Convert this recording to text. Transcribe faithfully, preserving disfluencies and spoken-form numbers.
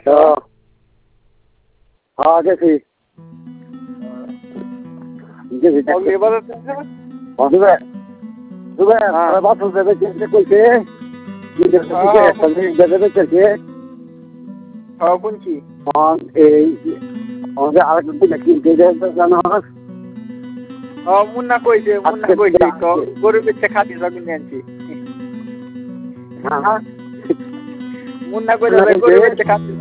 গেছো? হ্যাঁ গেছি গেছি দুবে দুবে বাসন দেবে চিনতে কইছে দেবে চলছে হ্যাঁ কোনছি এই আমাদের আরেকটা কিনতে জানো হ্যাঁ মুন্না কইছে মুন্না কইছে গরু বেচে খাতি সব কিনে আনছি হ্যাঁ মুন্না কইছে গরু বেচে খাতি